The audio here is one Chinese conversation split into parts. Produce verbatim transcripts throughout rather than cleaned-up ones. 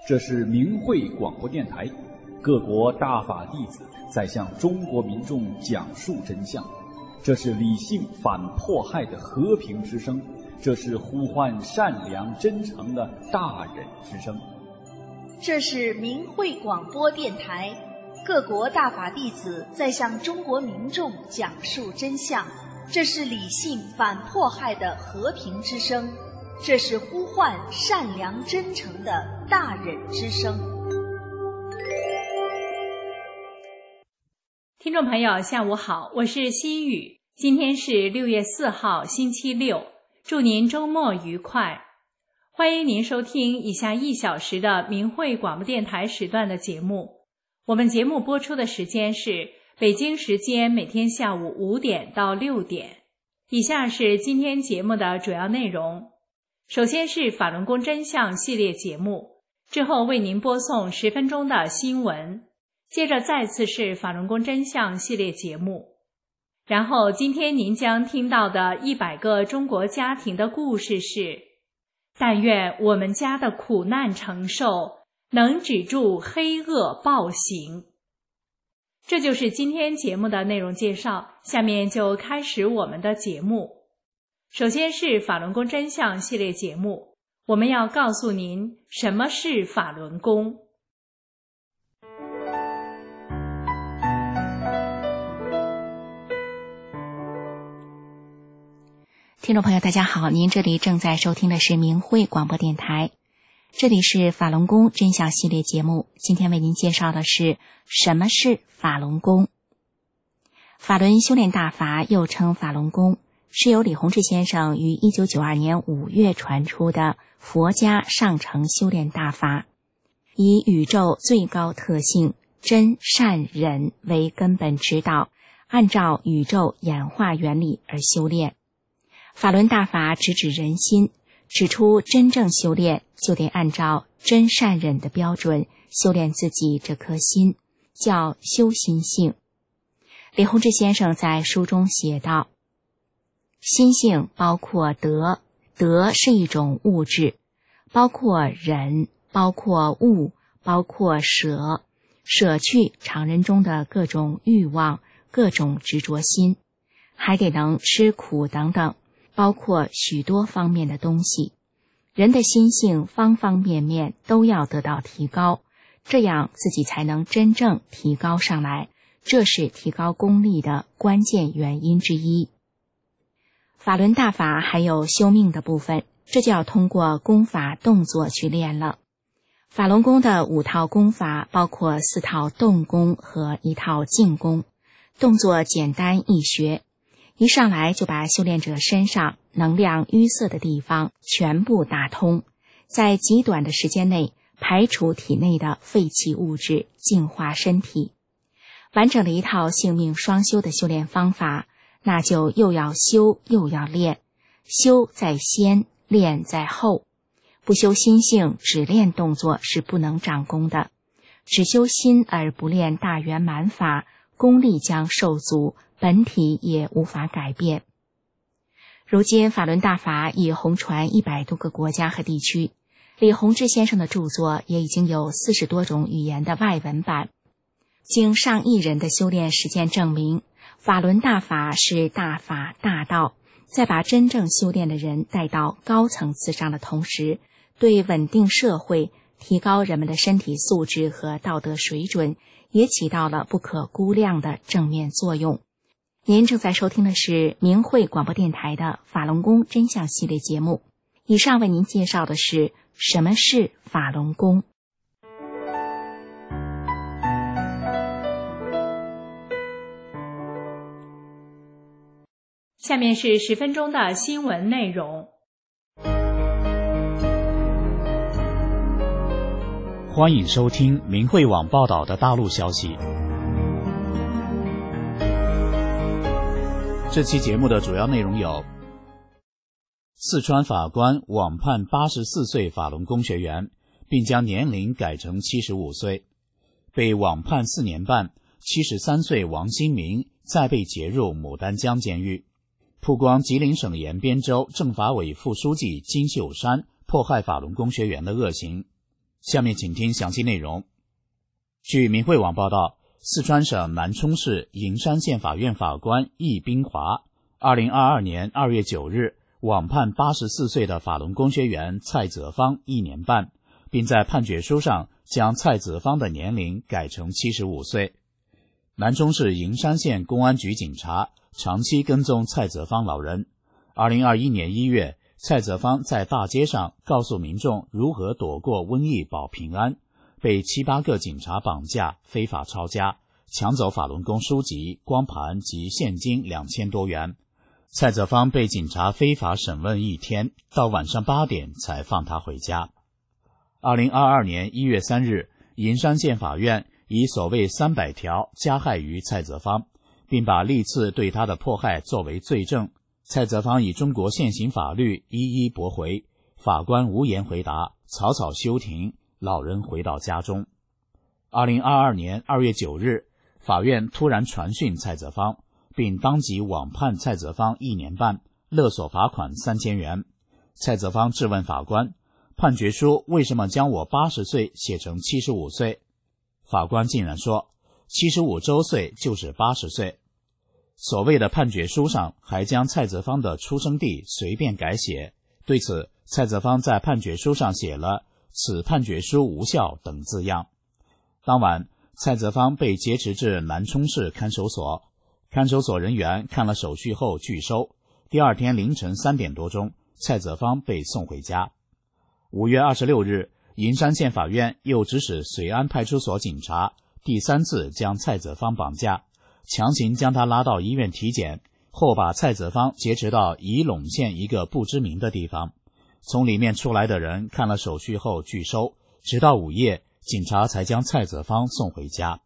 这是明慧广播电台，各国大法弟子在向中国民众讲述真相。这是理性反迫害的和平之声，这是呼唤善良真诚的大忍之声。 这是明慧广播电台，各国大法弟子在向中国民众讲述真相。这是理性反迫害的和平之声，这是呼唤善良真诚的大忍之声。 听众朋友下午好，我是心雨，今天是六月四号星期六，祝您周末愉快。欢迎您收听以下一小时的明慧广播电台时段的节目。我们节目播出的时间是北京时间每天下午五点到六点。以下是今天节目的主要内容。首先是法轮功真相系列节目，之后为您播送十分钟的新闻，接着再次是法轮功真相系列节目。然后今天您将听到的一百个中国家庭的故事是：但愿我们家的苦难承受能止住黑恶暴行。这就是今天节目的内容介绍，下面就开始我们的节目。首先是法轮功真相系列节目，我们要告诉您什么是法轮功。 听众朋友大家好，您这里正在收听的是明慧广播电台，这里是法轮功真相系列节目，今天为您介绍的是什么是法轮功。法轮修炼大法又称法轮功，是由李洪志先生于一九九二年五月传出的佛家上乘修炼大法，以宇宙最高特性真善忍为根本指导，按照宇宙演化原理而修炼。法轮大法直指人心，指出真正修炼就得按照真善忍的标准修炼自己这颗心，叫修心性。李洪志先生在书中写道，心性包括德，德是一种物质，包括忍，包括悟，包括舍，舍去常人中的各种欲望，各种执着心，还得能吃苦等等，包括许多方面的东西。人的心性方方面面都要得到提高，这样自己才能真正提高上来，这是提高功力的关键原因之一。法轮大法还有修命的部分，这就要通过功法动作去练了。法轮功的五套功法包括四套动功和一套静功，动作简单易学，一上来就把修炼者身上能量淤塞的地方全部打通，在极短的时间内排除体内的废弃物质，净化身体。完整的一套性命双修的修炼方法，那就又要修又要练，修在先，练在后。不修心性，只练动作是不能长功的。只修心而不练大圆满法，功力将受阻，本体也无法改变。如今法轮大法已红传一百多个国家和地区，李洪志先生的著作也已经有四十多种语言的外文版。经上亿人的修炼实践证明，法轮大法是大法大道，在把真正修炼的人带到高层次上的同时，对稳定社会、提高人们的身体素质和道德水准，也起到了不可估量的正面作用。您正在收听的是明慧广播电台的法轮功真相系列节目，以上为您介绍的是什么是法轮功。 下面是十分钟的新闻内容。 欢迎收听明慧网报道的大陆消息。这期节目的主要内容有：四川法官网判八十四岁法轮功学员，并将年龄改成七十五岁；被网判四年半，七十三岁王新明再被劫入牡丹江监狱。曝光吉林省延边州政法委副书记金秀山迫害法轮功学员的恶行。 下面请听详细内容。据明慧网报道，四川省南充市营山县法院法官易斌华二零二二年二月九日网判八十四岁的法轮功学员蔡泽芳一年半，并在判决书上将蔡泽芳的年龄改成七十五岁。南充市营山县公安局警察长期跟踪蔡泽芳老人。二零二一年一月，蔡泽芳在大街上告诉民众如何躲过瘟疫保平安，被七八个警察绑架，非法抄家，抢走法轮功书籍、光盘及现金两千多元。蔡泽芳被警察非法审问一天，到晚上八点才放他回家。二零二二年一月三日，营山县法院以所谓三百条加害于蔡泽芳，并把历次对他的迫害作为罪证。蔡泽芳以中国现行法律一一驳回，法官无言回答，草草休庭，老人回到家中。二零二二年二月九日，法院突然传讯蔡泽芳，并当即网判蔡泽芳一年半，勒索罚款三千元。蔡泽芳质问法官，判决书为什么将我八十岁写成七十五岁？法官竟然说，七十五周岁就是八十岁。所谓的判决书上还将蔡泽芳的出生地随便改写，对此，蔡泽芳在判决书上写了此判决书无效等字样。当晚，蔡泽芳被劫持至南充市看守所，看守所人员看了手续后拒收。第二天凌晨三点多钟，蔡泽芳被送回家。五月二十六日，营山县法院又指使随安派出所警察第三次将蔡泽芳绑架，强行将他拉到医院体检，后把蔡泽芳劫持到宜陇县一个不知名的地方。从里面出来的人看了手续后拒收，直到午夜，警察才将蔡泽芳送回家。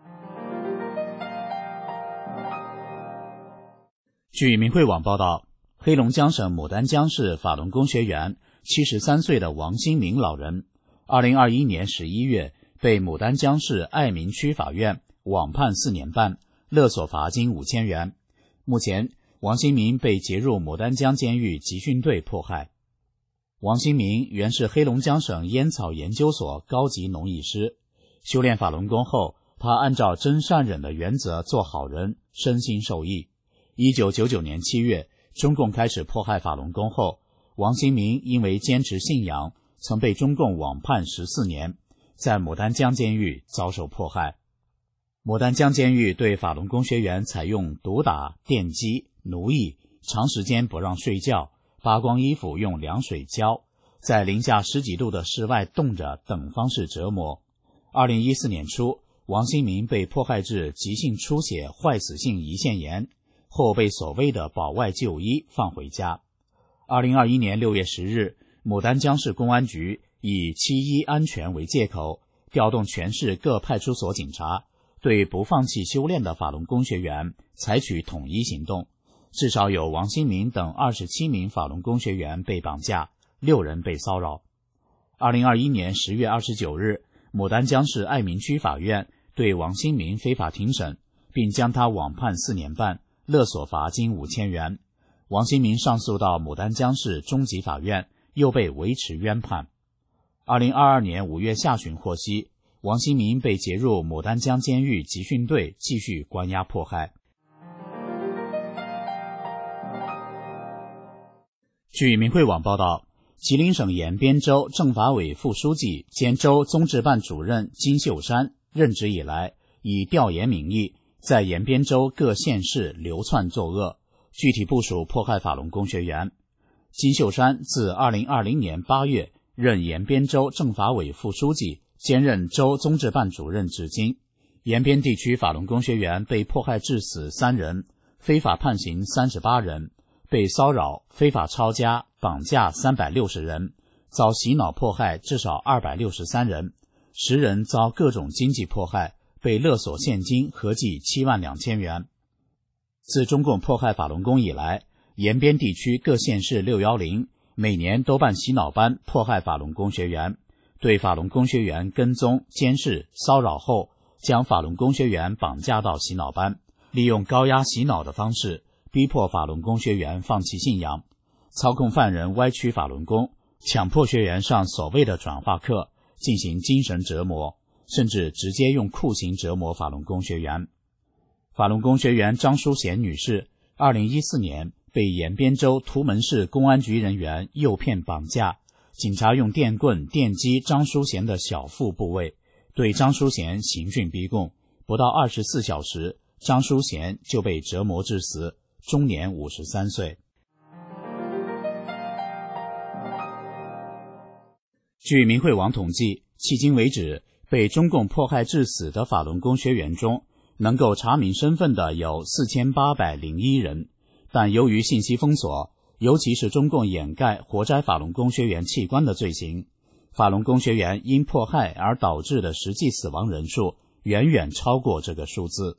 据明慧网报道，黑龙江省牡丹江市法轮功学员七十三岁的王新明老人，二零二一年十一月被牡丹江市爱民区法院网判四年半，勒索罚金五千元。目前，王新明被劫入牡丹江监狱集训队迫害。王新明原是黑龙江省烟草研究所高级农艺师，修炼法轮功后，他按照真善忍的原则做好人，身心受益。一九九九年七月，中共开始迫害法轮功后，王新明因为坚持信仰，曾被中共网判十四年，在牡丹江监狱遭受迫害。牡丹江监狱对法轮功学员采用毒打、电击、奴役，长时间不让睡觉，扒光衣服用凉水浇，在零下十几度的室外冻着等方式折磨。二零一四年初，王新明被迫害致急性出血坏死性胰腺炎，后被所谓的保外就医放回家。二零二一年六月十日，牡丹江市公安局以七一安全为借口，调动全市各派出所警察，对不放弃修炼的法轮功学员采取统一行动，至少有王新明等二十七名法轮功学员被绑架，六人被骚扰。二零二一年十月二十九日，牡丹江市爱民区法院对王新明非法庭审，并将他网判四年半，勒索罚金五千元。王新明上诉到牡丹江市中级法院，又被维持冤判。二零二二年五月下旬获悉，王新明被劫入牡丹江监狱集训队，继续关押迫害。据明慧网报道，吉林省延边州政法委副书记兼州综治办主任金秀山任职以来，以调研名义在延边州各县市流窜作恶，具体部署迫害法轮功学员。金秀山自二零二零年八月任延边州政法委副书记，兼任州综治办主任至今。延边地区法轮功学员被迫害致死三人，非法判刑三十八人，被骚扰、非法抄家、绑架三百六十人，遭洗脑迫害至少二百六十三人，十人遭各种经济迫害，被勒索现金合计七万两千元。自中共迫害法轮功以来，延边地区各县市六一零每年都办洗脑班迫害法轮功学员，对法轮功学员跟踪、监视、骚扰后，将法轮功学员绑架到洗脑班，利用高压洗脑的方式逼迫法轮功学员放弃信仰，操控犯人歪曲法轮功，强迫学员上所谓的转化课， 进行精神折磨，甚至直接用酷刑折磨法轮功学员。法轮功学员张淑贤女士二零一四年被延边州图门市公安局人员诱骗绑架，警察用电棍电击张淑贤的小腹部位，对张淑贤刑讯逼供，不到二十四小时，张淑贤就被折磨致死，终年五十三岁。据明慧网统计，迄今为止被中共迫害致死的法轮功学员中，能够查明身份的有四千八百零一人，但由于信息封锁，尤其是中共掩盖活摘法轮功学员器官的罪行，法轮功学员因迫害而导致的实际死亡人数远远超过这个数字。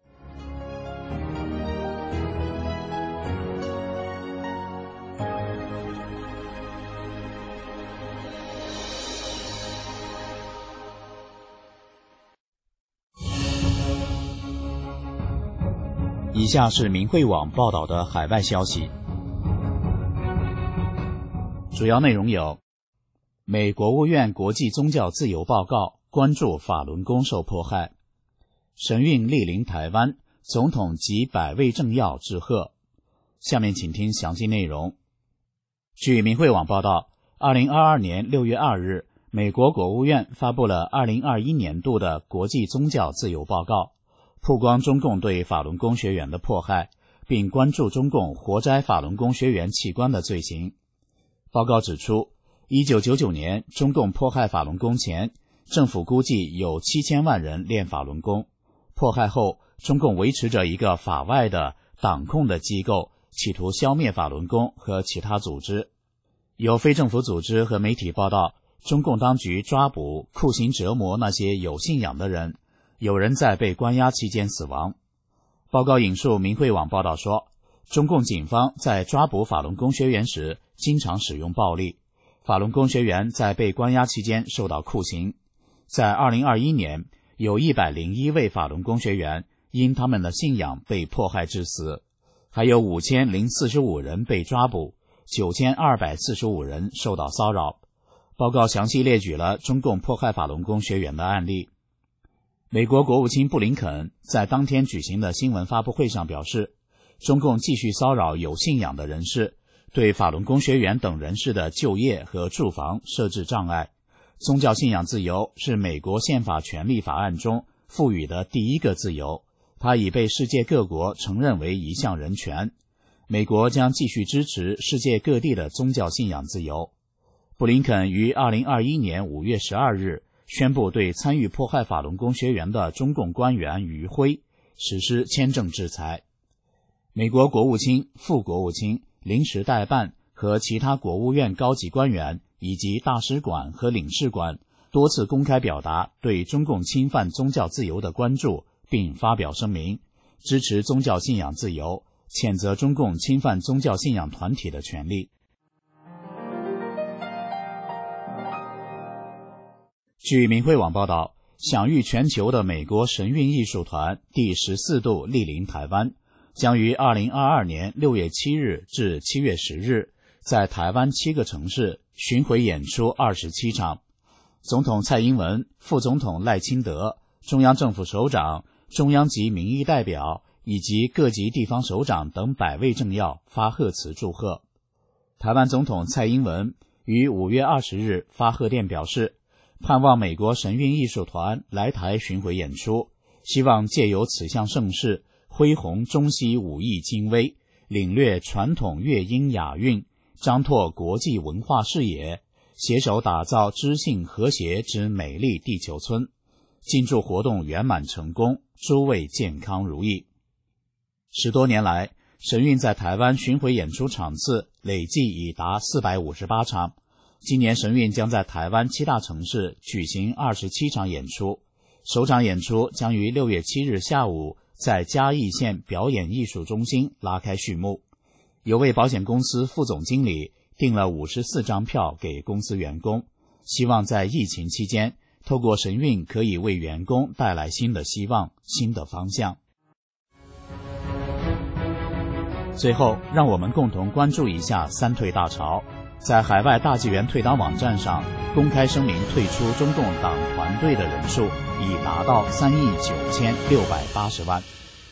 以下是明慧网报道的海外消息，主要内容有：美国务院国际宗教自由报告关注法轮功受迫害；神韵莅临台湾，总统及百位政要致贺。下面请听详细内容。据明慧网报道，二零二二年六月二日，美国国务院发布了二零二一年度的国际宗教自由报告，曝光中共对法轮功学员的迫害，并关注中共活摘法轮功学员器官的罪行。报告指出，一九九九年中共迫害法轮功前，政府估计有七千万人练法轮功。迫害后，中共维持着一个法外的党控的机构，企图消灭法轮功和其他组织。有非政府组织和媒体报道，中共当局抓捕、酷刑折磨那些有信仰的人，有人在被关押期间死亡。报告引述明慧网报道说，中共警方在抓捕法轮功学员时经常使用暴力，法轮功学员在被关押期间受到酷刑。在二零二一年，有一百零一位法轮功学员因他们的信仰被迫害致死，还有五千零四十五人被抓捕，九千二百四十五人受到骚扰。报告详细列举了中共迫害法轮功学员的案例。美国国务卿布林肯在当天举行的新闻发布会上表示，中共继续骚扰有信仰的人士，对法轮功学员等人士的就业和住房设置障碍。宗教信仰自由是美国宪法权利法案中赋予的第一个自由，它已被世界各国承认为一项人权。美国将继续支持世界各地的宗教信仰自由。布林肯于二零二一年五月十二日宣布对参与迫害法轮功学员的中共官员余辉实施签证制裁。美国国务卿、副国务卿、临时代办和其他国务院高级官员以及大使馆和领事馆多次公开表达对中共侵犯宗教自由的关注，并发表声明，支持宗教信仰自由，谴责中共侵犯宗教信仰团体的权利。据明慧网报道，享誉全球的美国神韵艺术团第十四度莅临台湾，将于二零二二年六月七日至七月十日在台湾七个城市巡回演出二十七场。总统蔡英文、副总统赖清德、中央政府首长、中央级民意代表以及各级地方首长等百位政要发贺词祝贺。台湾总统蔡英文于五月二十日发贺电表示，盼望美国神韵艺术团来台巡回演出，希望借由此项盛事恢弘中西武艺精微，领略传统乐音雅韵，张拓国际文化视野，携手打造知性和谐之美丽地球村。敬祝活动圆满成功，诸位健康如意。十多年来，神韵在台湾巡回演出场次累计已达四百五十八场。今年神韵将在台湾七大城市举行二十七场演出，首场演出将于六月七日下午在嘉义县表演艺术中心拉开序幕。有位保险公司副总经理订了五十四张票给公司员工，希望在疫情期间，透过神韵可以为员工带来新的希望、新的方向。最后，让我们共同关注一下三退大潮。 在海外大纪元退党网站上公开声明退出中共党团队的人数已达到三亿九千六百八十万。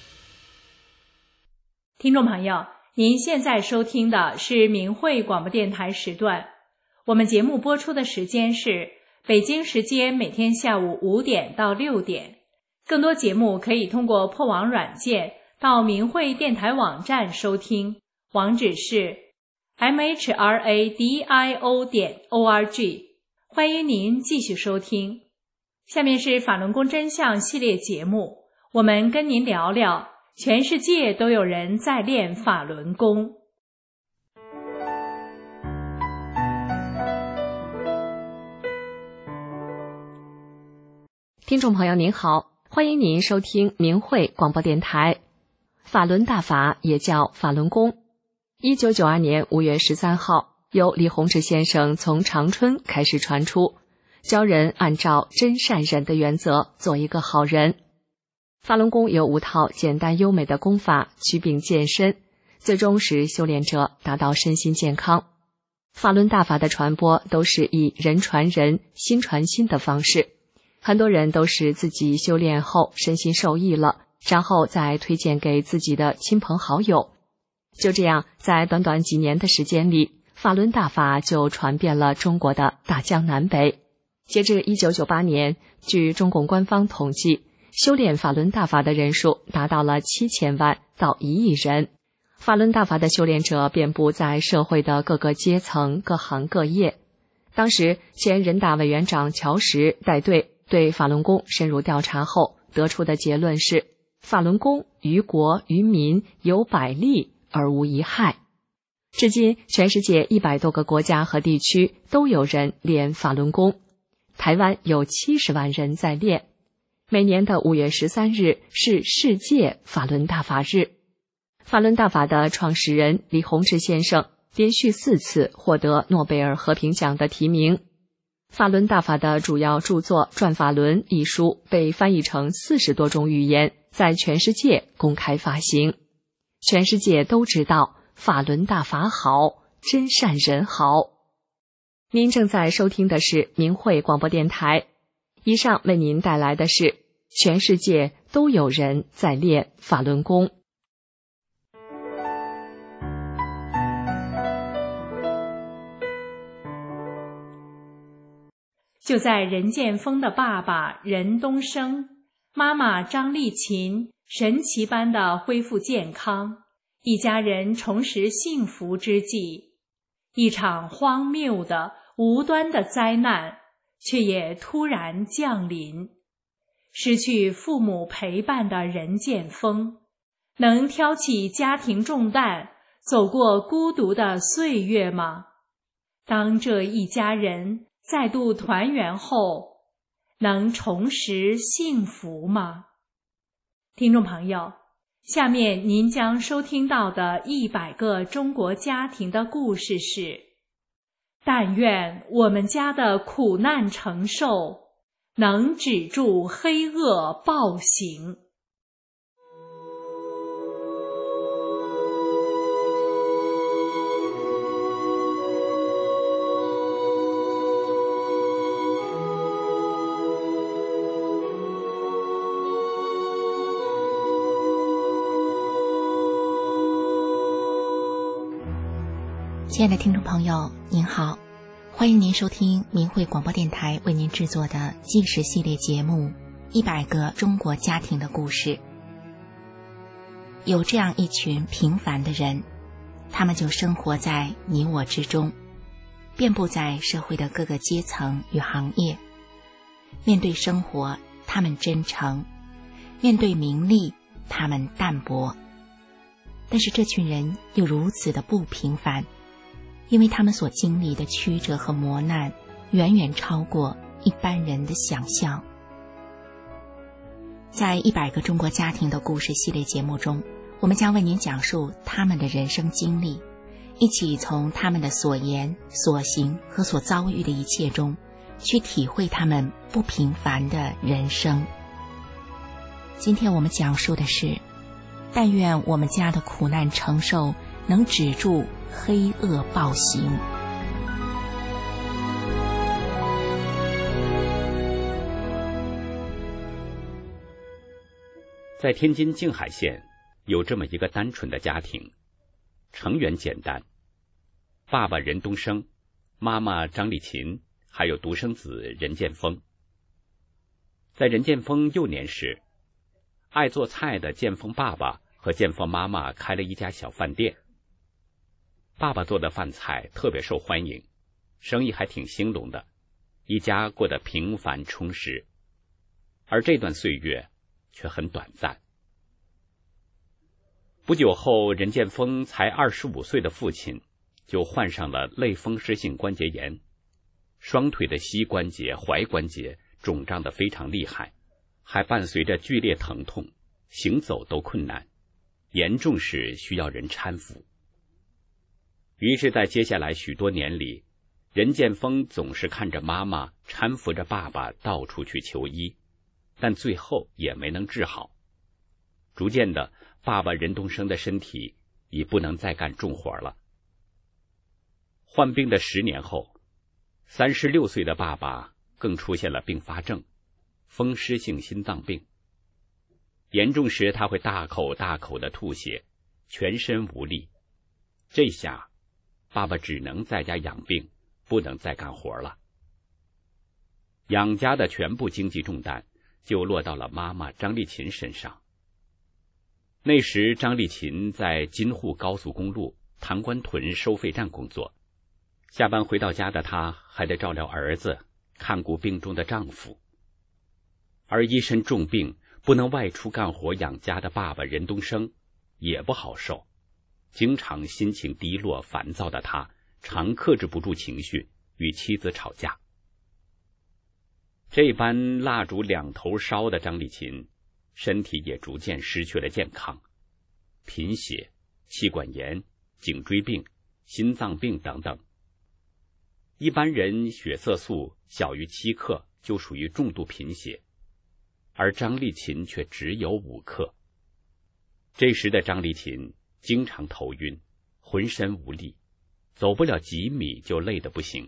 听众朋友，您现在收听的是明慧广播电台时段，我们节目播出的时间是北京时间每天下午五点到六点。更多节目可以通过破网软件到明慧电台网站收听，网址是 m h r a d i o 点 o r g。 欢迎您继续收听。下面是法轮功真相系列节目，我们跟您聊聊全世界都有人在练法轮功。 听众朋友您好，欢迎您收听明慧广播电台。法轮大法也叫法轮功。一九九二年五月十三号，由李洪志先生从长春开始传出，教人按照真善忍的原则做一个好人。法轮功有五套简单优美的功法，祛病健身，最终使修炼者达到身心健康。法轮大法的传播都是以人传人、心传心的方式，很多人都是自己修炼后身心受益了，然后再推荐给自己的亲朋好友。就这样，在短短几年的时间里，法轮大法就传遍了中国的大江南北。截至一九九八年，据中共官方统计，修炼法轮大法的人数达到了七千万到一亿人。法轮大法的修炼者遍布在社会的各个阶层、各行各业。当时，前人大委员长乔石带队对法轮功深入调查后，得出的结论是：法轮功于国于民有百利而无一害。至今，全世界一百多个国家和地区都有人练法轮功，台湾有七十万人在练。每年的五月十三日是世界法轮大法日。法轮大法的创始人李洪志先生连续四次获得诺贝尔和平奖的提名。法轮大法的主要著作《转法轮》一书被翻译成四十多种语言，在全世界公开发行。全世界都知道法轮大法好，真善人好。您正在收听的是明慧广播电台，以上为您带来的是全世界都有人在练法轮功。 就在任建峰的爸爸任东升、妈妈张丽琴神奇般的恢复健康，一家人重拾幸福之际，一场荒谬的无端的灾难却也突然降临。失去父母陪伴的任建峰，能挑起家庭重担，走过孤独的岁月吗？当这一家人再度团圆后，能重拾幸福吗？听众朋友，下面您将收听到的一百个中国家庭的故事是：但愿我们家的苦难承受能止住黑恶暴行。 亲爱的听众朋友您好，欢迎您收听明慧广播电台为您制作的纪实系列节目《一百个中国家庭的故事》。有这样一群平凡的人，他们就生活在你我之中，遍布在社会的各个阶层与行业。面对生活，他们真诚；面对名利，他们淡泊。但是这群人又如此的不平凡，因为他们所经历的曲折和磨难远远超过一般人的想象。在一百个中国家庭的故事系列节目中，我们将为您讲述他们的人生经历，一起从他们的所言所行和所遭遇的一切中去体会他们不平凡的人生。今天我们讲述的是，但愿我们家的苦难承受能止住黑恶暴行。 在天津静海县有这么一个单纯的家庭，成员简单，爸爸任东升，妈妈张丽琴，还有独生子任建峰。在任建峰幼年时，爱做菜的建峰爸爸和建峰妈妈开了一家小饭店。爸爸做的饭菜特别受欢迎，生意还挺兴隆的，一家过得平凡充实。而这段岁月却很短暂。不久后，任建峰才二十五岁的父亲就患上了类风湿性关节炎，双腿的膝关节、踝关节肿胀得非常厉害，还伴随着剧烈疼痛，行走都困难，严重时需要人搀扶。于是在接下来许多年里，任建峰总是看着妈妈搀扶着爸爸到处去求医，但最后也没能治好。逐渐的，爸爸任东升的身体已不能再干重活了。患病的十年后，三十六岁的爸爸更出现了并发症，风湿性心脏病。严重时他会大口大口的吐血，全身无力。这下爸爸只能在家养病，不能再干活了。养家的全部经济重担就落到了妈妈张丽琴身上。那时张丽琴在京沪高速公路塘关屯收费站工作，下班回到家的她还得照料儿子，看顾病中的丈夫。而一身重病不能外出干活养家的爸爸任东升也不好受，经常心情低落烦躁的他常克制不住情绪，与妻子吵架。这般蜡烛两头烧的张丽琴身体也逐渐失去了健康，贫血、气管炎、颈椎病、心脏病等等。一般人血色素小于七克就属于重度贫血，而张丽琴却只有五克。这时的张丽琴经常头晕，浑身无力，走不了几米就累得不行。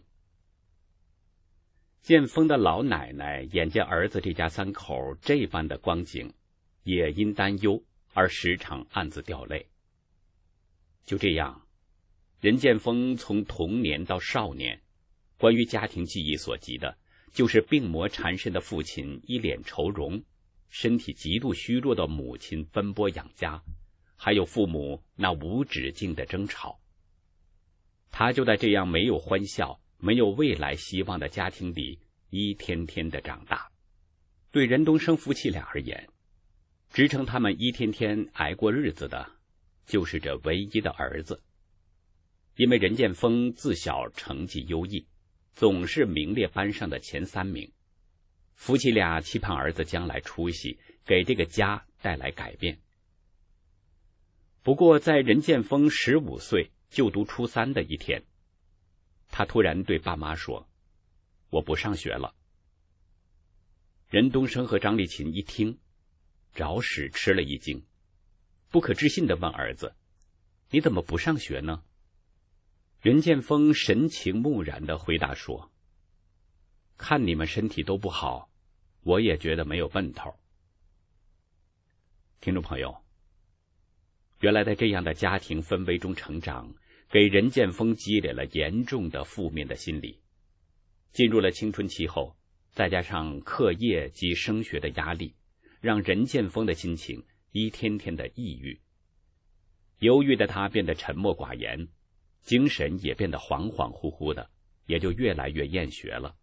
建峰的老奶奶眼见儿子这家三口这般的光景，也因担忧而时常暗自掉泪。就这样，任建峰从童年到少年，关于家庭记忆所及的就是病魔缠身的父亲一脸愁容，身体极度虚弱的母亲奔波养家，还有父母那无止境的争吵。他就在这样没有欢笑、没有未来希望的家庭里一天天的长大。对任东升夫妻俩而言，支撑他们一天天挨过日子的就是这唯一的儿子。因为任建峰自小成绩优异，总是名列班上的前三名，夫妻俩期盼儿子将来出息，给这个家带来改变。不过在任建峰十五岁就读初三的一天，他突然对爸妈说：“我不上学了。”任东升和张丽琴一听，着实吃了一惊，不可置信地问儿子：“你怎么不上学呢？”任建峰神情木然地回答说：“看你们身体都不好，我也觉得没有奔头。”听众朋友，原来在这样的家庭氛围中成长，给任建峰积累了严重的负面的心理。进入了青春期后，再加上课业及升学的压力，让任建峰的心情一天天的抑郁。忧郁的他变得沉默寡言，精神也变得恍恍惚惚的，也就越来越厌学了。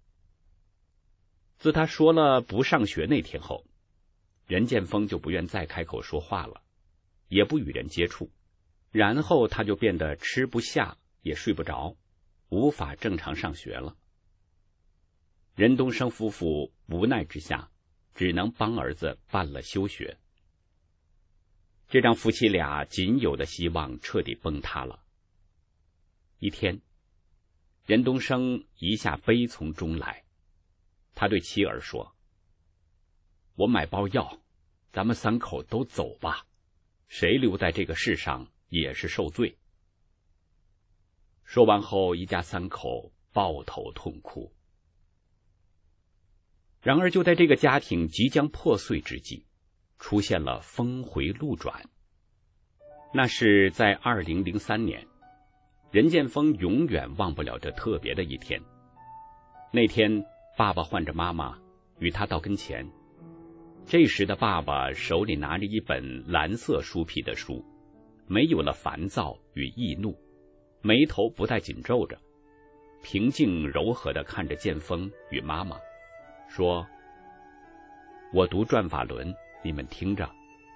自他说了不上学那天后，任建峰就不愿再开口说话了，也不与人接触，然后他就变得吃不下也睡不着，无法正常上学了。任东升夫妇无奈之下，只能帮儿子办了休学。这让夫妻俩仅有的希望彻底崩塌了。一天，任东升一下悲从中来，他对妻儿说：“我买包药，咱们三口都走吧，谁留在这个世上也是受罪。”说完后，一家三口抱头痛哭。然而就在这个家庭即将破碎之际， 出现了峰回路转。那是在二零零三年，任建峰永远忘不了这特别的一天。那天，爸爸唤着妈妈与他到跟前，这时的爸爸手里拿着一本蓝色书皮的书，没有了烦躁与易怒，眉头不再紧皱着，平静柔和地看着建峰与妈妈，说：“我读转法轮，你们听着。”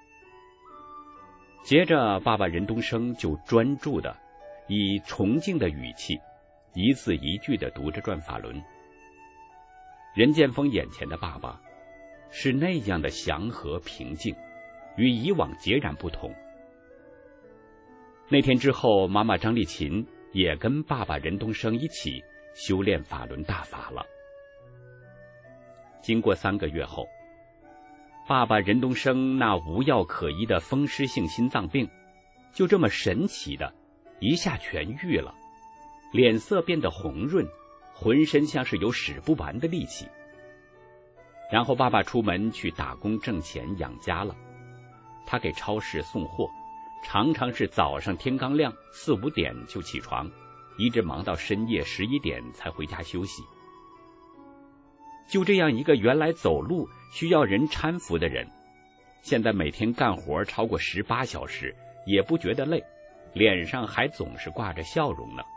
接着，爸爸任东升就专注地以崇敬的语气，一字一句地读着转法轮。任建峰眼前的爸爸是那样的祥和平静，与以往截然不同。那天之后，妈妈张丽琴也跟爸爸任东升一起修炼法轮大法了。经过三个月后，爸爸任东升那无药可医的风湿性心脏病，就这么神奇的一下痊愈了，脸色变得红润，浑身像是有使不完的力气。然后爸爸出门去打工挣钱养家了，他给超市送货，常常是早上天刚亮四五点就起床，一直忙到深夜十一点才回家休息。就这样一个原来走路需要人搀扶的人，现在每天干活超过十八小时也不觉得累，脸上还总是挂着笑容呢。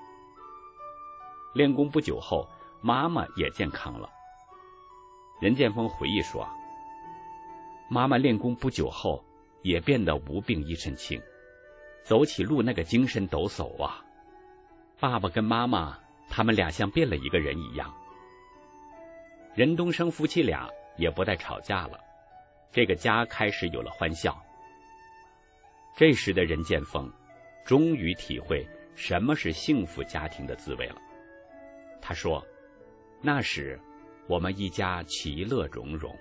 练功不久后，妈妈也健康了。任建峰回忆说，妈妈练功不久后也变得无病一身轻，走起路那个精神抖擞啊。爸爸跟妈妈他们俩像变了一个人一样。任东升夫妻俩也不再吵架了，这个家开始有了欢笑。这时的任建峰终于体会什么是幸福家庭的滋味了。他说，那时我们一家其乐融融。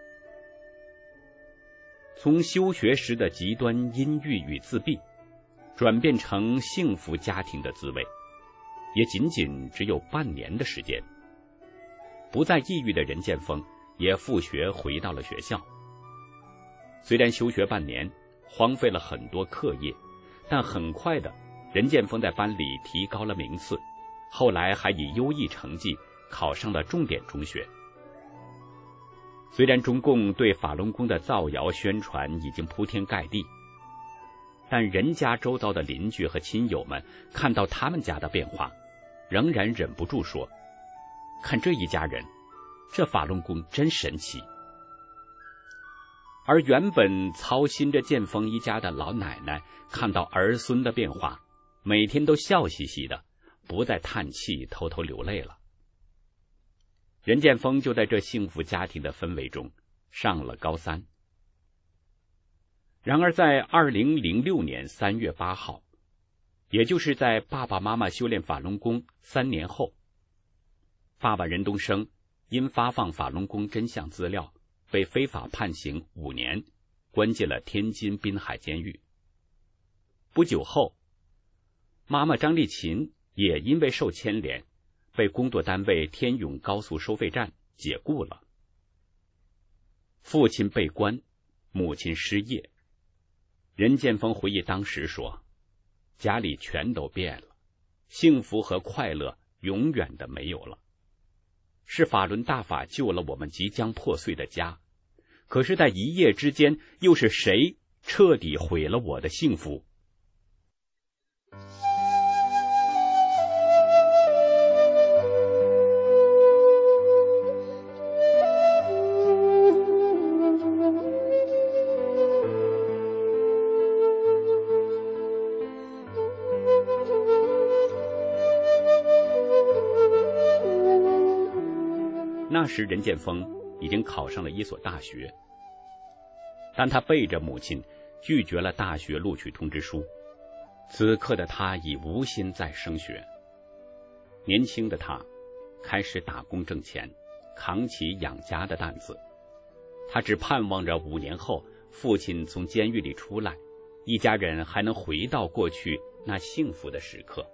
从休学时的极端阴郁与自闭，转变成幸福家庭的滋味，也仅仅只有半年的时间。不再抑郁的任建峰也复学回到了学校。虽然休学半年，荒废了很多课业，但很快的，任建峰在班里提高了名次，后来还以优异成绩考上了重点中学。虽然中共对法轮功的造谣宣传已经铺天盖地，但任家周遭的邻居和亲友们看到他们家的变化，仍然忍不住说，看这一家人，这法轮功真神奇。而原本操心着建峰一家的老奶奶看到儿孙的变化，每天都笑嘻嘻的，不再叹气偷偷流泪了。任建峰就在这幸福家庭的氛围中上了高三。然而在二零零六年三月八号，也就是在爸爸妈妈修炼法轮功三年后，爸爸任东升因发放法轮功真相资料被非法判刑五年，关进了天津滨海监狱。不久后，妈妈张丽琴也因为受牵连，被工作单位天永高速收费站解雇了。父亲被关，母亲失业。任建峰回忆当时说，家里全都变了，幸福和快乐永远的没有了。是法轮大法救了我们即将破碎的家，可是在一夜之间，又是谁彻底毁了我的幸福？那时任建峰已经考上了一所大学，但他背着母亲拒绝了大学录取通知书。此刻的他已无心再升学。年轻的他开始打工挣钱，扛起养家的担子。他只盼望着五年后父亲从监狱里出来，一家人还能回到过去那幸福的时刻。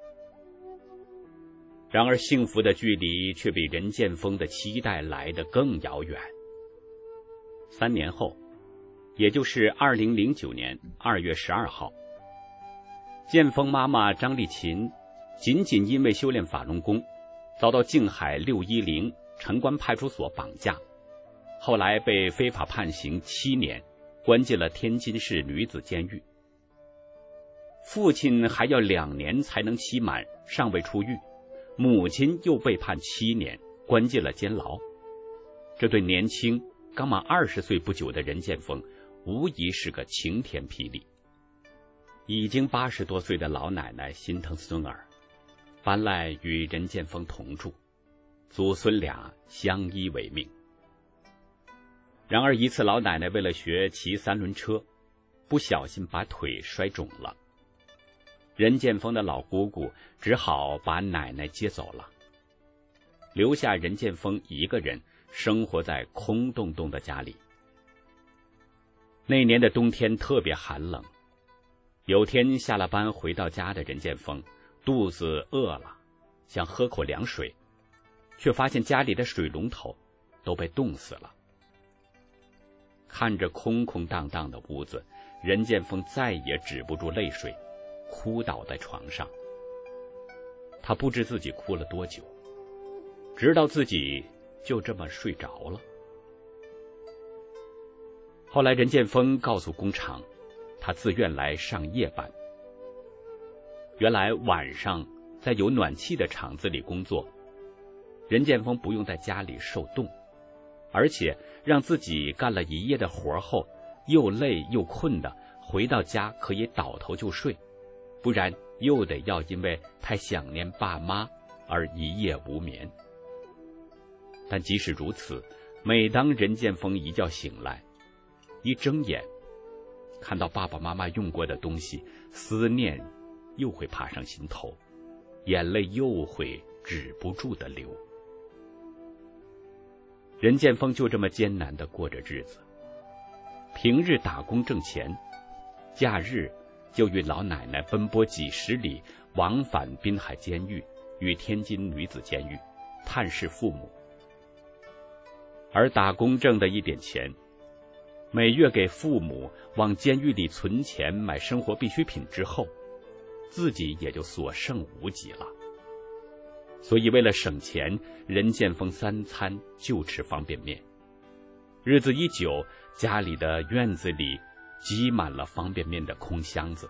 然而幸福的距离却比任建峰的期待来得更遥远。三年后， 也就是二零零九年二月十二号，建峰妈妈张丽琴仅仅因为修炼法轮功，遭到静海六一零城关派出所绑架，后来被非法判刑七年，关进了天津市女子监狱。父亲还要两年才能期满，尚未出狱，母亲又被判七年，关进了监牢。这对年轻刚满二十岁不久的任建峰，无疑是个晴天霹雳。已经八十多岁的老奶奶心疼孙儿，搬来与任建峰同住，祖孙俩相依为命。然而一次，老奶奶为了学骑三轮车，不小心把腿摔肿了。任建峰的老姑姑只好把奶奶接走了，留下任建峰一个人生活在空洞洞的家里。那年的冬天特别寒冷，有天下了班回到家的任建峰肚子饿了，想喝口凉水，却发现家里的水龙头都被冻死了。看着空空荡荡的屋子，任建峰再也止不住泪水，哭倒在床上。他不知自己哭了多久，直到自己就这么睡着了。后来任建峰告诉工厂，他自愿来上夜班。原来晚上在有暖气的厂子里工作，任建峰不用在家里受冻，而且让自己干了一夜的活后，又累又困的，回到家可以倒头就睡，不然又得要因为太想念爸妈而一夜无眠。但即使如此，每当任建峰一觉醒来，一睁眼看到爸爸妈妈用过的东西，思念又会爬上心头，眼泪又会止不住的流。任建峰就这么艰难地过着日子，平日打工挣钱，假日就与老奶奶奔波几十里，往返滨海监狱与天津女子监狱，探视父母。而打工挣的一点钱，每月给父母往监狱里存钱买生活必需品之后，自己也就所剩无几了。所以为了省钱，任建峰三餐就吃方便面。日子一久，家里的院子里积满了方便面的空箱子。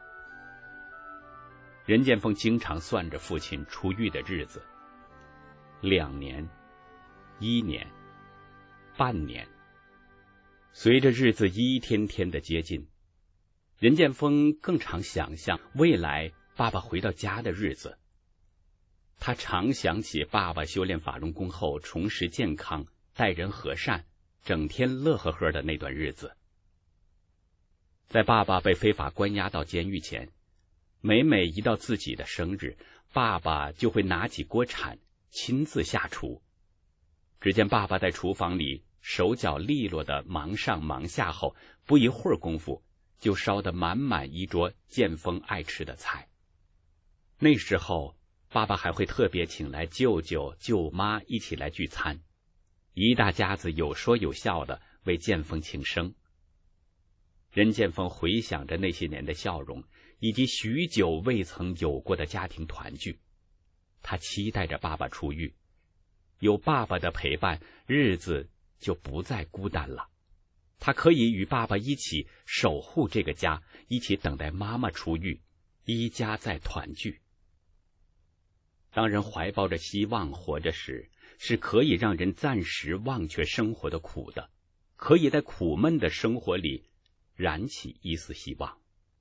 任建峰经常算着父亲出狱的日子，两年、一年、半年。随着日子一天天的接近，任建峰更常想象未来爸爸回到家的日子。他常想起爸爸修炼法轮功后重拾健康，待人和善，整天乐呵呵的那段日子。在爸爸被非法关押到监狱前，每每一到自己的生日，爸爸就会拿起锅铲亲自下厨。只见爸爸在厨房里手脚利落的忙上忙下后，不一会儿功夫就烧得满满一桌建峰爱吃的菜。那时候爸爸还会特别请来舅舅舅妈一起来聚餐，一大家子有说有笑的为建峰庆生。任建峰回想着那些年的笑容，以及许久未曾有过的家庭团聚，他期待着爸爸出狱，有爸爸的陪伴，日子就不再孤单了。他可以与爸爸一起守护这个家，一起等待妈妈出狱，一家再团聚。当人怀抱着希望活着时，是可以让人暂时忘却生活的苦的，可以在苦闷的生活里燃起一丝希望。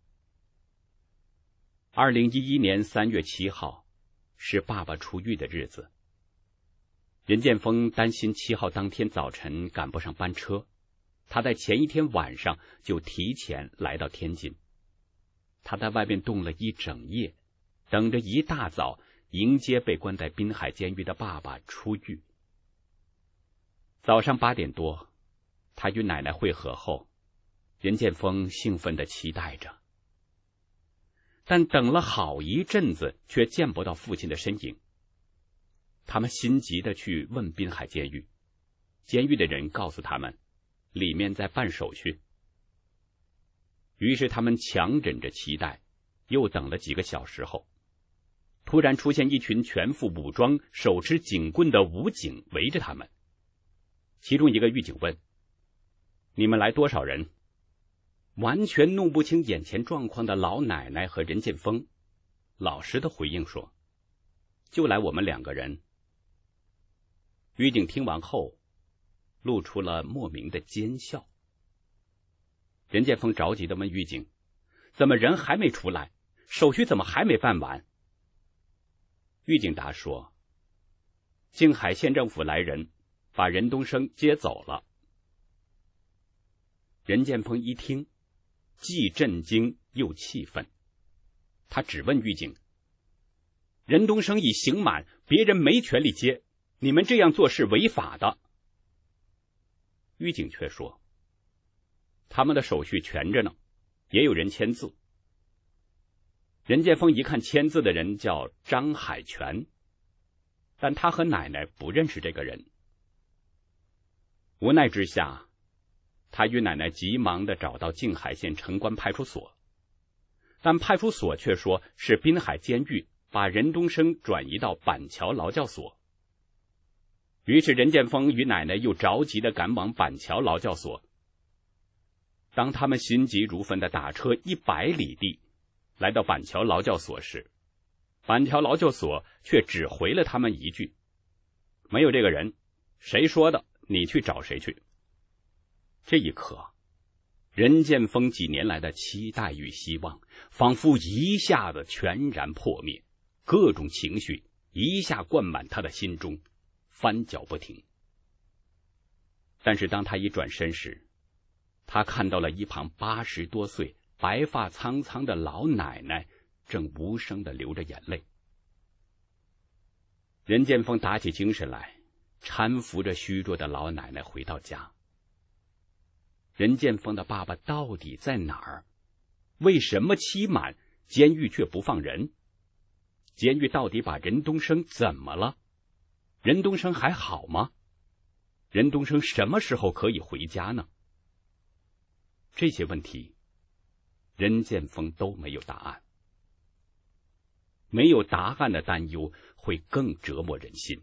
二零一一年三月七号是爸爸出狱的日子。任建峰担心七号当天早晨赶不上班车，他在前一天晚上就提前来到天津。他在外面冻了一整夜，等着一大早迎接被关在滨海监狱的爸爸出狱。早上八点多，他与奶奶会合后，任建峰兴奋地期待着，但等了好一阵子，却见不到父亲的身影。他们心急地去问滨海监狱，监狱的人告诉他们，里面在办手续， 于是他们强忍着期待，又等了几个小时后，突然出现一群全副武装、手持警棍的武警围着他们。其中一个狱警问：“你们来多少人？”完全弄不清眼前状况的老奶奶和任剑锋老实的回应说：“就来我们两个人。”狱警听完后露出了莫名的奸笑。任剑锋着急地问狱警：“怎么人还没出来？手续怎么还没办完？”狱警答说：“静海县政府来人，把任东升接走了。”任剑锋一听，既震惊又气愤，他只问狱警：“任东升已刑满，别人没权利接，你们这样做是违法的。”狱警却说：“他们的手续全着呢，也有人签字。”任剑锋一看签字的人叫张海泉，但他和奶奶不认识这个人。无奈之下，他与奶奶急忙地找到静海县城关派出所，但派出所却说是滨海监狱把任东升转移到板桥劳教所。于是任剑锋与奶奶又着急地赶往板桥劳教所。当他们心急如焚地打车一百里地来到板桥劳教所时，板桥劳教所却只回了他们一句：“没有这个人，谁说的？你去找谁去。”这一刻，任剑锋几年来的期待与希望仿佛一下子全然破灭，各种情绪一下灌满他的心中，翻搅不停。但是当他一转身时，他看到了一旁八十多岁白发苍苍的老奶奶正无声地流着眼泪。任剑锋打起精神来，搀扶着虚弱的老奶奶回到家。任剑锋的爸爸到底在哪儿？为什么期满监狱却不放人？监狱到底把任东升怎么了？任东升还好吗？任东升什么时候可以回家呢？这些问题任剑锋都没有答案。没有答案的担忧会更折磨人心。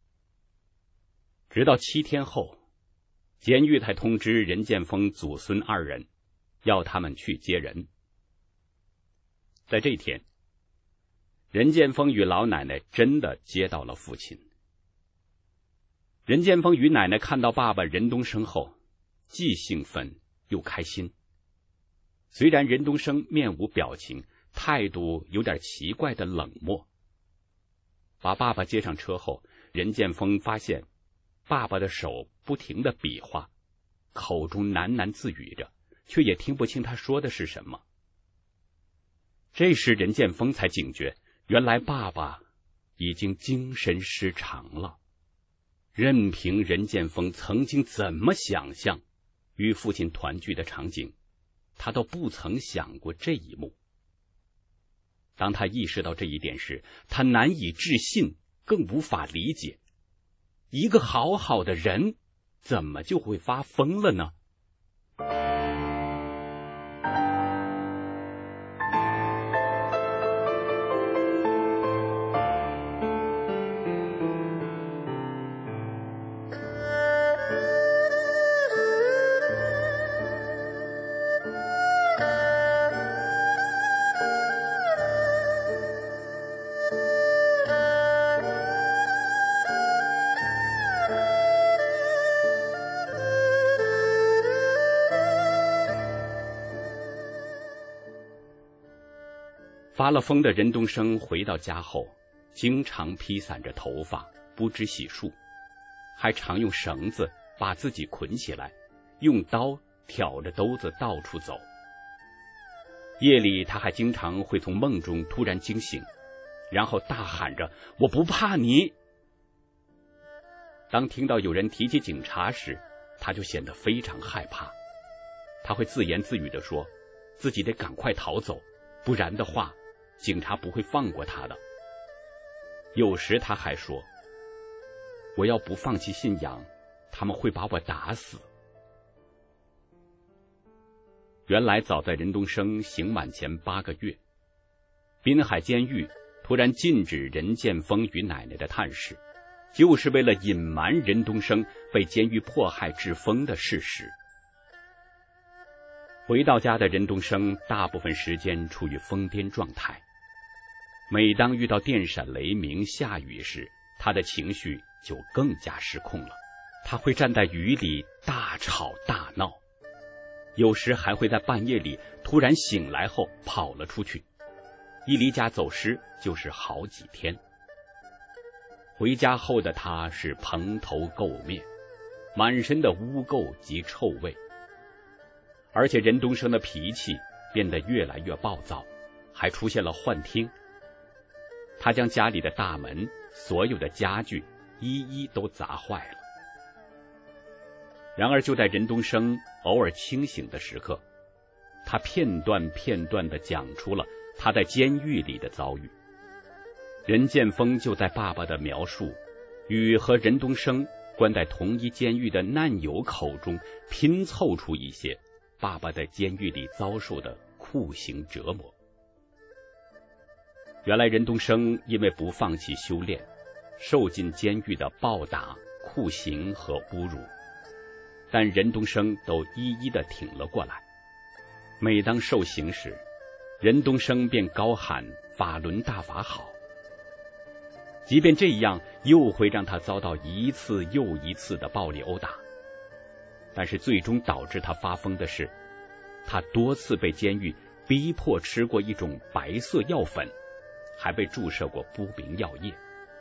直到七天后，监狱才通知任剑锋祖孙二人，要他们去接人。在这天，任剑锋与老奶奶真的接到了父亲。任剑锋与奶奶看到爸爸任东升后，既兴奋又开心。虽然任东升面无表情，态度有点奇怪的冷漠。把爸爸接上车后，任剑锋发现爸爸的手不停地比划，口中喃喃自语着，却也听不清他说的是什么。这时任剑锋才警觉，原来爸爸已经精神失常了。任凭任剑锋曾经怎么想象与父亲团聚的场景，他都不曾想过这一幕。当他意识到这一点时，他难以置信，更无法理解，一个好好的人怎么就会发疯了呢？发了疯的任东升回到家后，经常披散着头发，不知洗漱，还常用绳子把自己捆起来，用刀挑着兜子到处走。夜里他还经常会从梦中突然惊醒，然后大喊着：“我不怕你！”当听到有人提起警察时，他就显得非常害怕。他会自言自语地说，自己得赶快逃走，不然的话警察不会放过他的。有时他还说，我要不放弃信仰，他们会把我打死。 原来早在任东升刑满前八个月，滨海监狱突然禁止任建峰与奶奶的探视，就是为了隐瞒任东升被监狱迫害致疯的事实。回到家的任东升大部分时间处于疯癫状态，每当遇到电闪雷鸣、下雨时，他的情绪就更加失控了。他会站在雨里大吵大闹，有时还会在半夜里突然醒来后跑了出去，一离家走失就是好几天。回家后的他是蓬头垢面，满身的污垢及臭味，而且任东升的脾气变得越来越暴躁，还出现了幻听。他将家里的大门、所有的家具一一都砸坏了。然而就在任东升偶尔清醒的时刻，他片段片段地讲出了他在监狱里的遭遇。任建峰就在爸爸的描述与和任东升关在同一监狱的难友口中拼凑出一些爸爸在监狱里遭受的酷刑折磨。原来任东升因为不放弃修炼，受尽监狱的暴打、酷刑和侮辱，但任东升都一一地挺了过来。每当受刑时，任东升便高喊法轮大法好。即便这样，又会让他遭到一次又一次的暴力殴打。但是最终导致他发疯的是，他多次被监狱逼迫吃过一种白色药粉，还被注射过不明药液。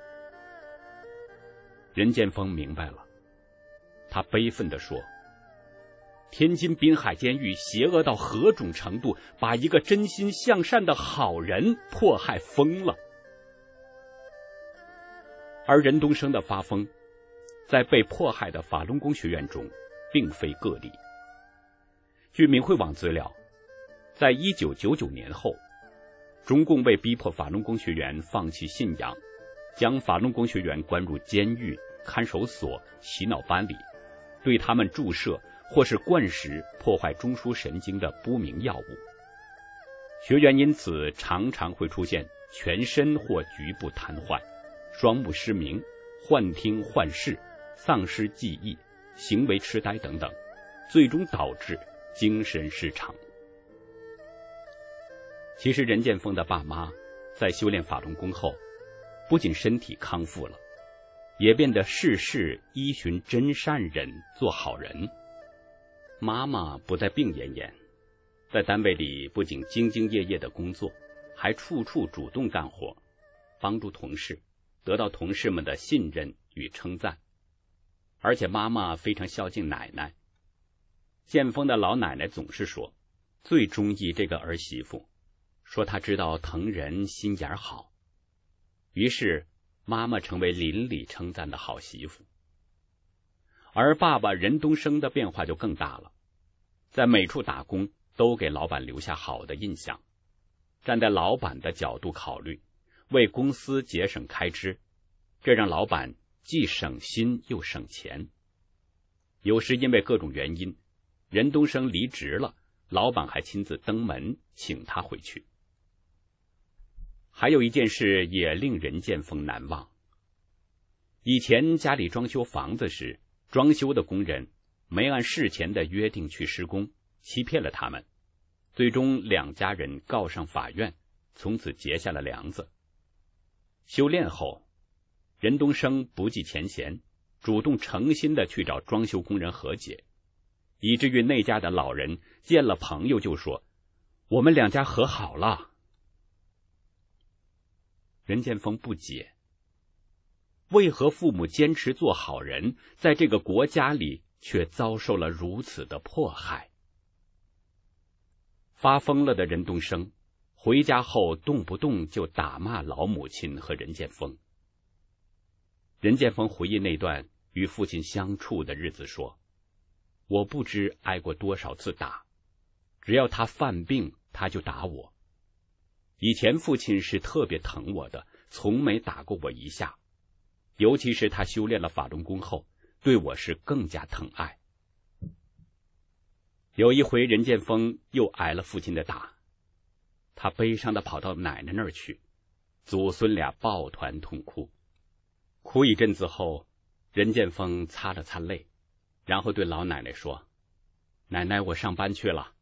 任建峰明白了，他悲愤地说，天津滨海监狱邪恶到何种程度，把一个真心向善的好人迫害疯了。而任东升的发疯，在被迫害的法轮功学院中并非个例。据明慧网资料，在一九九九年后，中共为逼迫法轮功学员放弃信仰，将法轮功学员关入监狱、看守所、洗脑班里，对他们注射或是灌食破坏中枢神经的不明药物。学员因此常常会出现全身或局部瘫痪、双目失明、幻听幻视、丧失记忆、行为痴呆等等，最终导致精神失常。其实任建峰的爸妈在修炼法轮功后，不仅身体康复了，也变得事事依循真善忍，做好人。妈妈不再病恹恹，在单位里不仅兢兢业业的工作，还处处主动干活，帮助同事，得到同事们的信任与称赞。而且妈妈非常孝敬奶奶，建峰的老奶奶总是说，最中意这个儿媳妇，说她知道疼人，心眼好。于是妈妈成为邻里称赞的好媳妇。而爸爸任东升的变化就更大了，在每处打工都给老板留下好的印象，站在老板的角度考虑，为公司节省开支，这让老板既省心又省钱。有时因为各种原因，任东升离职了，老板还亲自登门请他回去。还有一件事也令任建峰难忘。以前家里装修房子时，装修的工人没按事前的约定去施工，欺骗了他们，最终两家人告上法院，从此结下了梁子。修炼后，任东升不计前嫌，主动诚心地去找装修工人和解，以至于那家的老人见了朋友就说，我们两家和好了。任建峰不解，为何父母坚持做好人，在这个国家里却遭受了如此的迫害？发疯了的任东升回家后动不动就打骂老母亲和任建峰。任建峰回忆那段与父亲相处的日子说，我不知挨过多少次打，只要他犯病他就打我。以前父亲是特别疼我的，从没打过我一下，尤其是他修炼了法轮功后，对我是更加疼爱。 有一回，任剑锋又挨了父亲的打，他悲伤地跑到奶奶那儿去，祖孙俩抱团痛哭。哭一阵子后，任剑锋擦了擦泪，然后对老奶奶说：“奶奶，我上班去了。”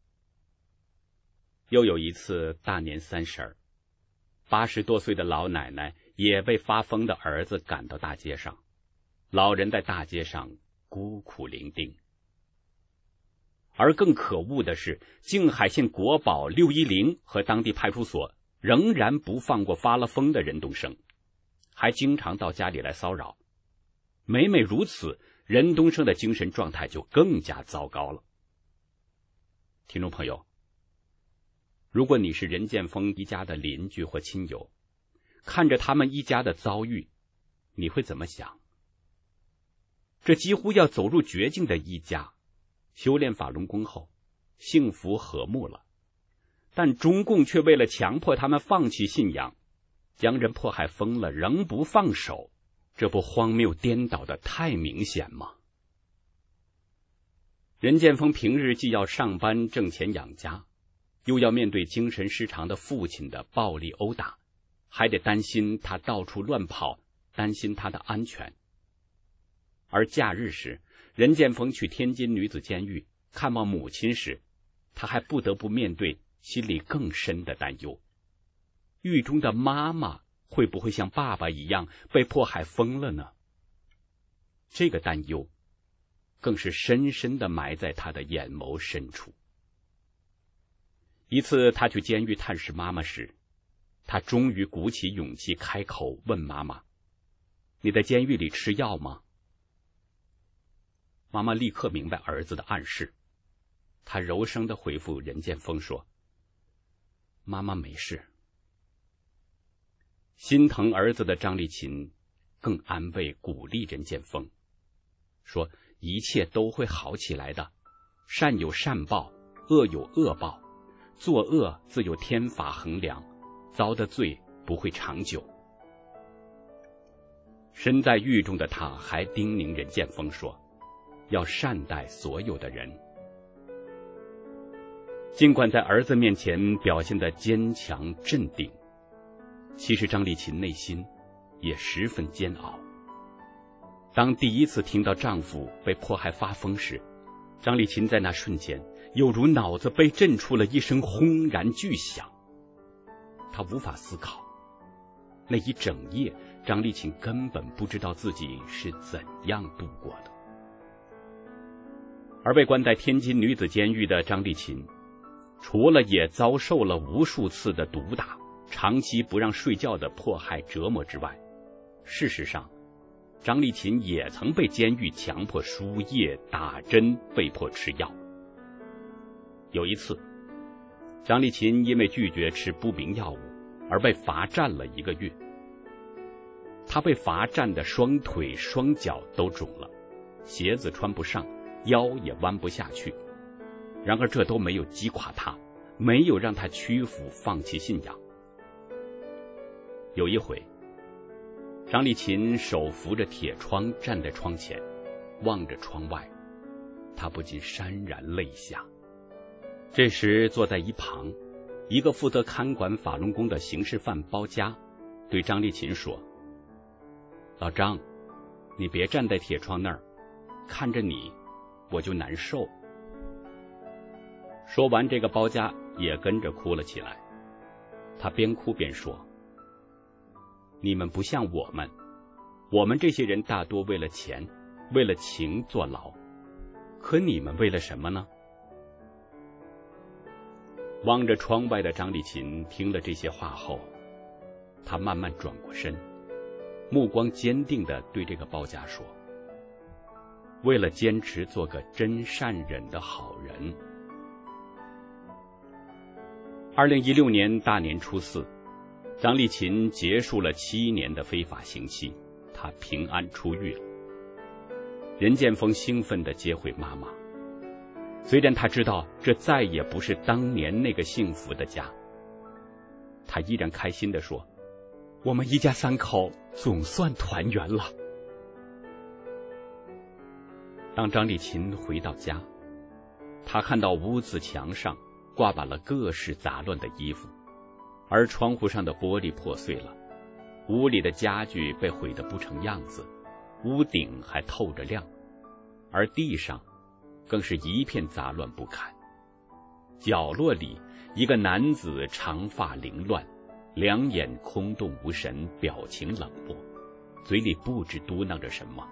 又有一次大年三十儿，八十多岁的老奶奶也被发疯的儿子赶到大街上，老人在大街上孤苦伶仃。而更可恶的是，静海县国保六一零和当地派出所仍然不放过发了疯的任东升，还经常到家里来骚扰。每每如此，任东升的精神状态就更加糟糕了。听众朋友，如果你是任剑锋一家的邻居或亲友，看着他们一家的遭遇，你会怎么想？这几乎要走入绝境的一家，修炼法轮功后幸福和睦了，但中共却为了强迫他们放弃信仰，将人迫害疯了仍不放手，这不荒谬颠倒的太明显吗？任剑锋平日既要上班挣钱养家，又要面对精神失常的父亲的暴力殴打，还得担心他到处乱跑，担心他的安全。而假日时，任剑锋去天津女子监狱看望母亲时，他还不得不面对心里更深的担忧：狱中的妈妈会不会像爸爸一样被迫害疯了呢？这个担忧更是深深地埋在他的眼眸深处。一次他去监狱探视妈妈时，他终于鼓起勇气开口问妈妈：“你在监狱里吃药吗？”妈妈立刻明白儿子的暗示，她柔声地回复任剑锋说：“妈妈没事。”心疼儿子的张丽琴更安慰鼓励任剑锋，说：“一切都会好起来的，善有善报，恶有恶报，作恶自有天法衡量，遭的罪不会长久。”身在狱中的他还叮咛任剑锋说：“要善待所有的人。”尽管在儿子面前表现得坚强镇定，其实张丽琴内心也十分煎熬。当第一次听到丈夫被迫害发疯时，张丽琴在那瞬间犹如脑子被震出了一声轰然巨响。她无法思考，那一整夜张丽琴根本不知道自己是怎样度过的。而被关在天津女子监狱的张丽琴，除了也遭受了无数次的毒打，长期不让睡觉的迫害折磨之外，事实上张丽琴也曾被监狱强迫输液打针，被迫吃药。有一次，张丽琴因为拒绝吃不明药物而被罚站了一个月。她被罚站的双腿双脚都肿了，鞋子穿不上，腰也弯不下去。然而这都没有击垮她，没有让她屈服放弃信仰。有一回，张丽琴手扶着铁窗站在窗前，望着窗外，她不禁潸然泪下。这时坐在一旁一个负责看管法轮功的刑事犯包家对张丽琴说：“老张，你别站在铁窗那儿，看着你我就难受。”说完，这个包家也跟着哭了起来。他边哭边说：“你们不像我们，我们这些人大多为了钱，为了情坐牢，可你们为了什么呢？”望着窗外的张丽琴听了这些话后，她慢慢转过身，目光坚定地对这个包家说：“为了坚持做个真善忍的好人。”二零一六年大年初四，张丽琴结束了七年的非法刑期，她平安出狱了。任剑锋兴奋地接回妈妈，虽然他知道这再也不是当年那个幸福的家，他依然开心地说：“我们一家三口总算团圆了。”当张丽琴回到家， 他看到屋子墙上挂满了各式杂乱的衣服，而窗户上的玻璃破碎了，屋里的家具被毁得不成样子，屋顶还透着亮，而地上更是一片杂乱不堪。角落里，一个男子长发凌乱，两眼空洞无神，表情冷漠，嘴里不知嘟囔着什么。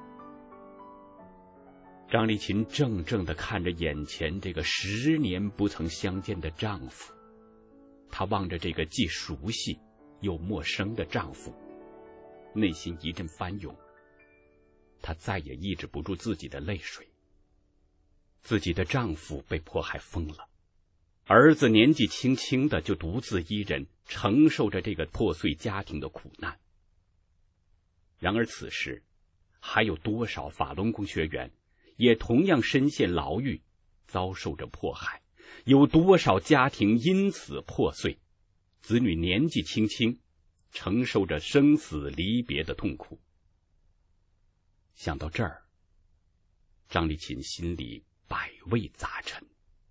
张丽琴怔怔地看着眼前这个十年不曾相见的丈夫，她望着这个既熟悉又陌生的丈夫，内心一阵翻涌。她再也抑制不住自己的泪水。自己的丈夫被迫害疯了，儿子年纪轻轻的就独自一人承受着这个破碎家庭的苦难。然而此时，还有多少法轮功学员也同样深陷牢狱，遭受着迫害？有多少家庭因此破碎，子女年纪轻轻，承受着生死离别的痛苦？想到这儿，张丽琴心里百味杂陈。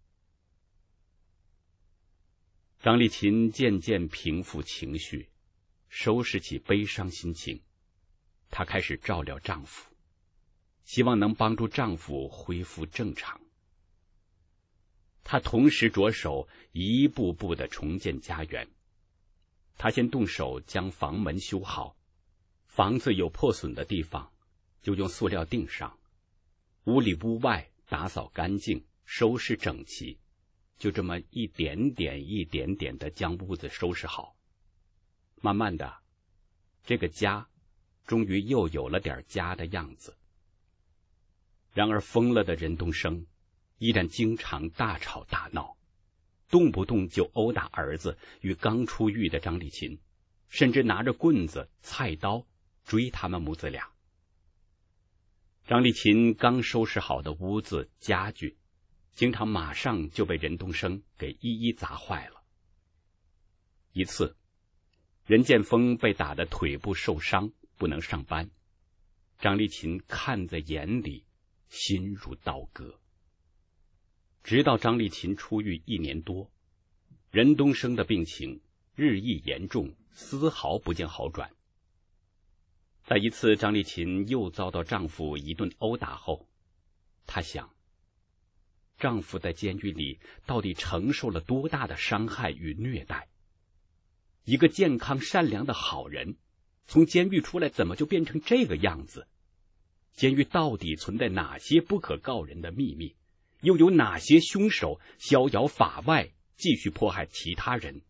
张丽琴渐渐平复情绪，收拾起悲伤心情，她开始照料丈夫，希望能帮助丈夫恢复正常。她同时着手一步步地重建家园。她先动手将房门修好，房子有破损的地方就用塑料钉上，屋里屋外打扫干净，收拾整齐，就这么一点点一点点地将屋子收拾好。慢慢的，这个家终于又有了点家的样子。然而疯了的任东升依然经常大吵大闹，动不动就殴打儿子与刚出狱的张丽琴，甚至拿着棍子菜刀追他们母子俩。张丽琴刚收拾好的屋子家具，经常马上就被任东升给一一砸坏了。一次，任建峰被打得腿部受伤，不能上班，张丽琴看在眼里，心如刀割。直到张丽琴出狱一年多，任东升的病情日益严重，丝毫不见好转。在一次张丽琴又遭到丈夫一顿殴打后，她想，丈夫在监狱里到底承受了多大的伤害与虐待？一个健康善良的好人，从监狱出来怎么就变成这个样子？监狱到底存在哪些不可告人的秘密？又有哪些凶手逍遥法外，继续迫害其他人？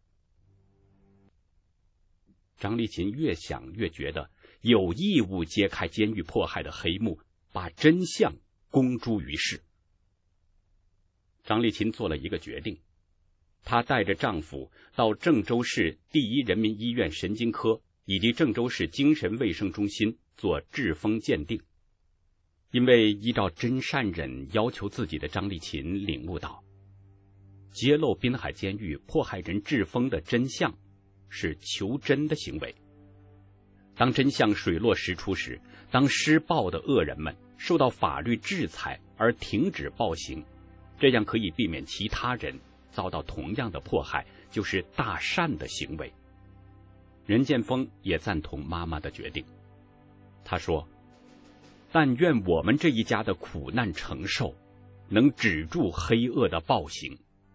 张丽琴越想越觉得有义务揭开监狱迫害的黑幕，把真相公诸于世。张丽琴做了一个决定，她带着丈夫到郑州市第一人民医院神经科以及郑州市精神卫生中心做质风鉴定。因为依照真善忍要求自己的张丽琴领悟到，揭露滨海监狱迫害人质风的真相是求真的行为。当真相水落石出时，当施暴的恶人们受到法律制裁而停止暴行，这样可以避免其他人遭到同样的迫害，就是大善的行为。任建峰也赞同妈妈的决定，他说，但愿我们这一家的苦难承受能止住黑恶的暴行。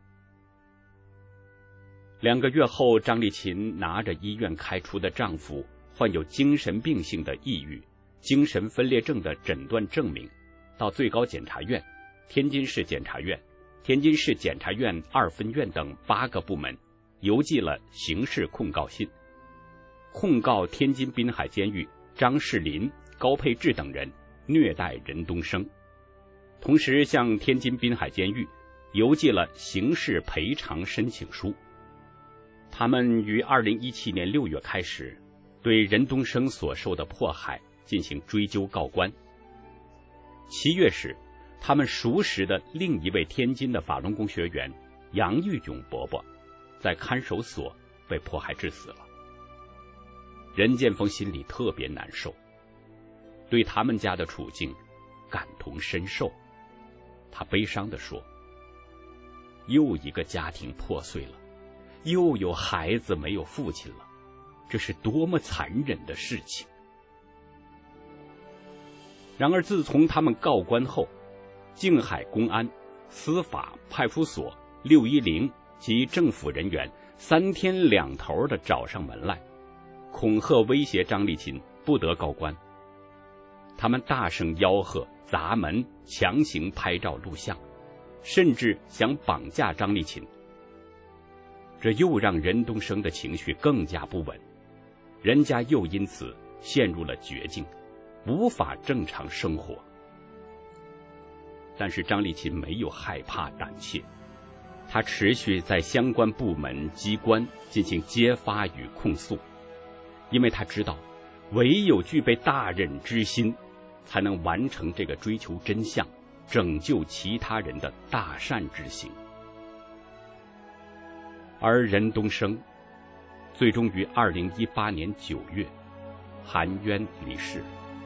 两个月后，张丽琴拿着医院开出的丈夫患有精神病性的抑郁、精神分裂症的诊断证明，到最高检察院、天津市检察院、天津市检察院二分院等八个部门邮寄了刑事控告信，控告天津滨海监狱张世林、高佩志等人虐待任东升，同时向天津滨海监狱邮寄了刑事赔偿申请书。他们于二零一七年六月开始对任东升所受的迫害进行追究告关。七月时，他们熟识的另一位天津的法轮功学员杨玉勇伯伯在看守所被迫害致死了。任建峰心里特别难受，对他们家的处境感同身受。他悲伤地说， 又一个家庭破碎了，又有孩子没有父亲了，这是多么残忍的事情。然而自从他们告官后，静海公安、司法、派出所、六一零及政府人员三天两头地找上门来，恐吓威胁张丽琴不得告官。他们大声吆喝、砸门、强行拍照录像，甚至想绑架张丽琴。这又让任东升的情绪更加不稳，人家又因此陷入了绝境，无法正常生活。但是张丽琴没有害怕胆怯，他持续在相关部门机关进行揭发与控诉，因为他知道唯有具备大忍之心，才能完成这个追求真相、拯救其他人的大善之行。而任东升最终于二零一八年九月含冤离世。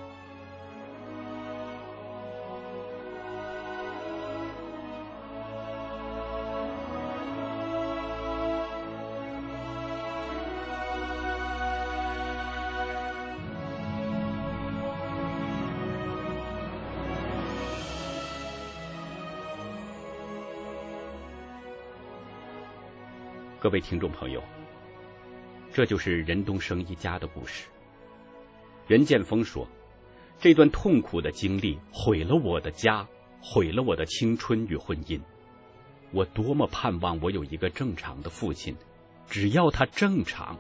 各位听众朋友，这就是任东升一家的故事。任建峰说，这段痛苦的经历毁了我的家，毁了我的青春与婚姻。我多么盼望我有一个正常的父亲，只要他正常。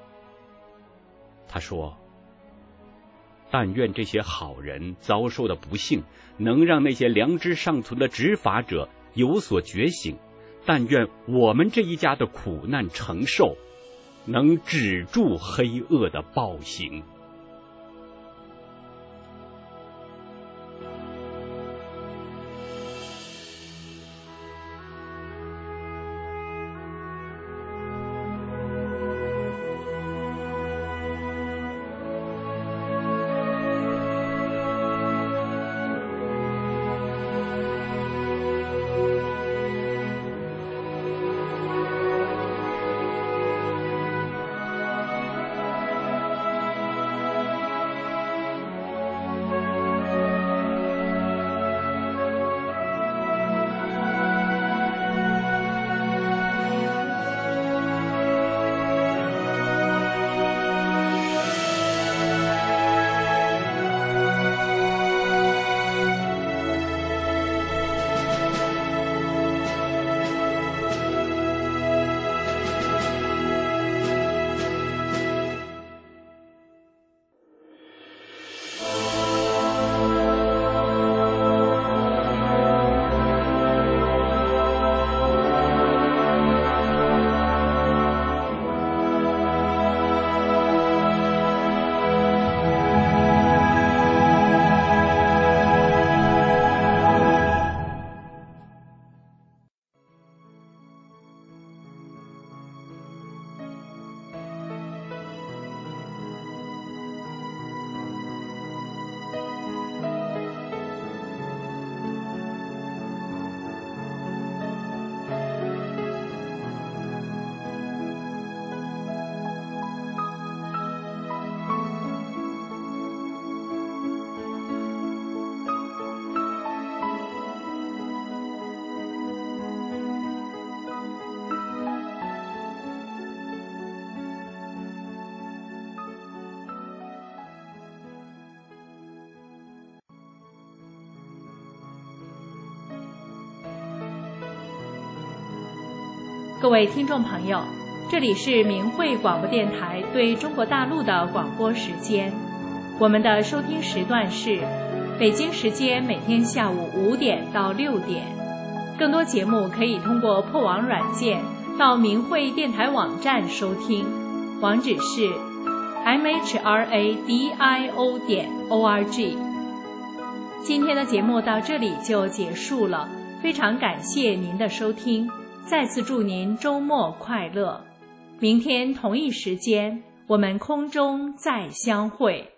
他说，但愿这些好人遭受的不幸能让那些良知尚存的执法者有所觉醒，但愿我们这一家的苦难承受能止住黑恶的暴行。 各位听众朋友，这里是明慧广播电台对中国大陆的广播时间。我们的收听时段是北京时间每天下午五点到六点。更多节目可以通过破网软件到明慧电台网站收听，网址是 m h r a d i o 点 o r g。今天的节目到这里就结束了，非常感谢您的收听，再次祝您周末快乐。明天同一时间，我们空中再相会。